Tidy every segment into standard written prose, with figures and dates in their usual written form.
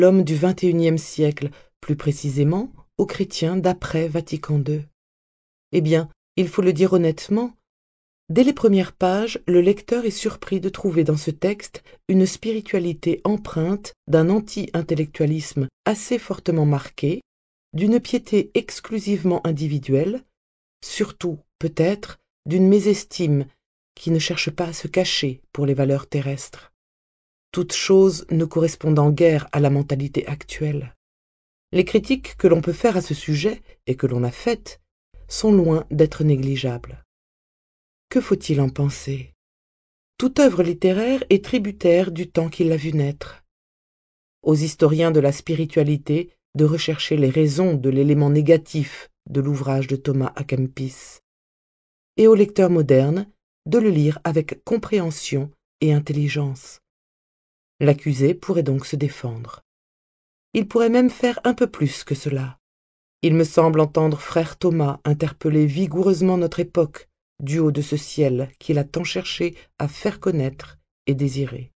l'homme du XXIe siècle, plus précisément aux chrétiens d'après Vatican II. Eh bien, il faut le dire honnêtement, dès les premières pages, le lecteur est surpris de trouver dans ce texte une spiritualité empreinte d'un anti-intellectualisme assez fortement marqué, d'une piété exclusivement individuelle, surtout, peut-être, d'une mésestime qui ne cherche pas à se cacher pour les valeurs terrestres. Toute chose ne correspondant guère à la mentalité actuelle. Les critiques que l'on peut faire à ce sujet, et que l'on a faites, sont loin d'être négligeables. Que faut-il en penser? Toute œuvre littéraire est tributaire du temps qui l'a vue naître. Aux historiens de la spiritualité de rechercher les raisons de l'élément négatif de l'ouvrage de Thomas à Kempis, et aux lecteurs modernes de le lire avec compréhension et intelligence. L'accusé pourrait donc se défendre. Il pourrait même faire un peu plus que cela. Il me semble entendre frère Thomas interpeller vigoureusement notre époque du haut de ce ciel qu'il a tant cherché à faire connaître et désirer.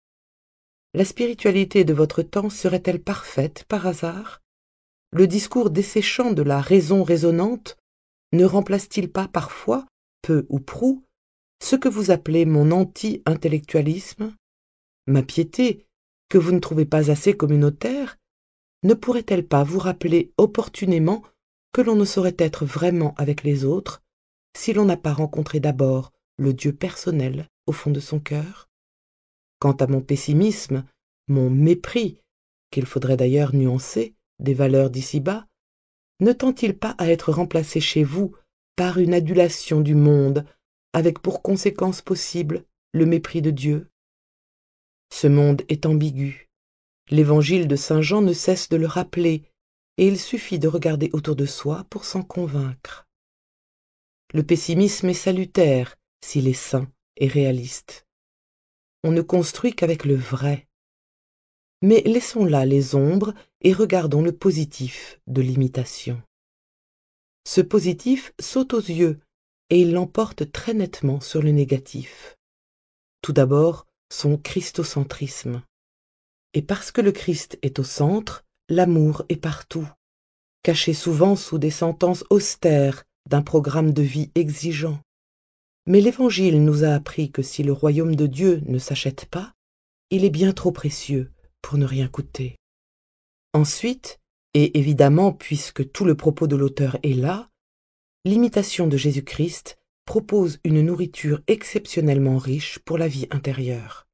La spiritualité de votre temps serait-elle parfaite par hasard? Le discours desséchant de la raison raisonnante ne remplace-t-il pas parfois, peu ou prou, ce que vous appelez mon anti-intellectualisme? Ma piété, que vous ne trouvez pas assez communautaire, ne pourrait-elle pas vous rappeler opportunément que l'on ne saurait être vraiment avec les autres si l'on n'a pas rencontré d'abord le Dieu personnel au fond de son cœur? Quant à mon pessimisme, mon mépris, qu'il faudrait d'ailleurs nuancer, des valeurs d'ici-bas, ne tend-il pas à être remplacé chez vous par une adulation du monde, avec pour conséquence possible le mépris de Dieu? Ce monde est ambigu. L'évangile de saint Jean ne cesse de le rappeler, et il suffit de regarder autour de soi pour s'en convaincre. Le pessimisme est salutaire s'il est sain et réaliste. On ne construit qu'avec le vrai. Mais laissons là les ombres et regardons le positif de l'imitation. Ce positif saute aux yeux et il l'emporte très nettement sur le négatif. Tout d'abord, son christocentrisme. Et parce que le Christ est au centre, l'amour est partout, caché souvent sous des sentences austères d'un programme de vie exigeant. Mais l'Évangile nous a appris que si le royaume de Dieu ne s'achète pas, il est bien trop précieux pour ne rien coûter. Ensuite, et évidemment puisque tout le propos de l'auteur est là, l'imitation de Jésus-Christ propose une nourriture exceptionnellement riche pour la vie intérieure.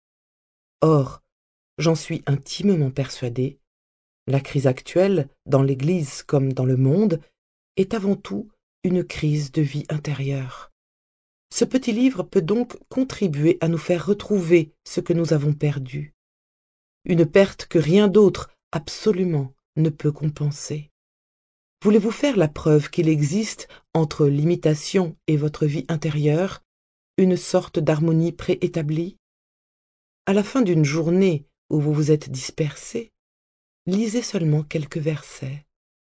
Or, j'en suis intimement persuadé, la crise actuelle, dans l'Église comme dans le monde, est avant tout une crise de vie intérieure. Ce petit livre peut donc contribuer à nous faire retrouver ce que nous avons perdu. Une perte que rien d'autre, absolument, ne peut compenser. Voulez-vous faire la preuve qu'il existe, entre l'imitation et votre vie intérieure, une sorte d'harmonie préétablie? À la fin d'une journée où vous vous êtes dispersé, lisez seulement quelques versets.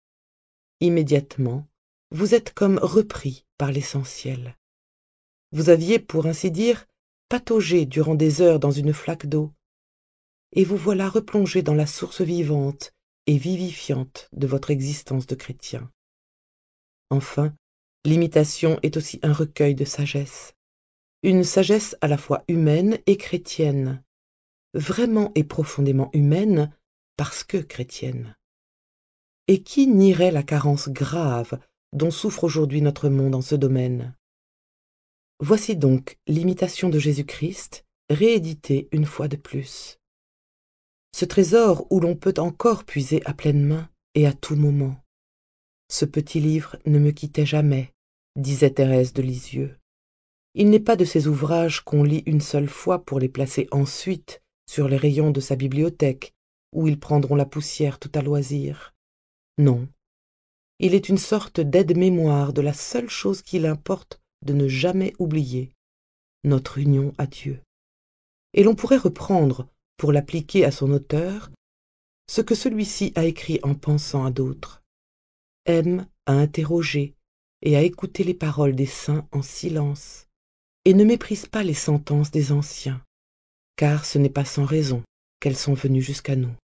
Immédiatement, vous êtes comme repris par l'essentiel. Vous aviez, pour ainsi dire, pataugé durant des heures dans une flaque d'eau, et vous voilà replongé dans la source vivante et vivifiante de votre existence de chrétien. Enfin, l'imitation est aussi un recueil de sagesse, une sagesse à la fois humaine et chrétienne, vraiment et profondément humaine parce que chrétienne. Et qui nierait la carence grave dont souffre aujourd'hui notre monde en ce domaine? Voici donc l'imitation de Jésus-Christ, rééditée une fois de plus. Ce trésor où l'on peut encore puiser à pleine main et à tout moment. Ce petit livre ne me quittait jamais, disait Thérèse de Lisieux. Il n'est pas de ces ouvrages qu'on lit une seule fois pour les placer ensuite sur les rayons de sa bibliothèque, où ils prendront la poussière tout à loisir. Non, il est une sorte d'aide-mémoire de la seule chose qu'il importe de ne jamais oublier, notre union à Dieu. Et l'on pourrait reprendre, pour l'appliquer à son auteur, ce que celui-ci a écrit en pensant à d'autres. Aime à interroger et à écouter les paroles des saints en silence, et ne méprise pas les sentences des anciens, car ce n'est pas sans raison qu'elles sont venues jusqu'à nous.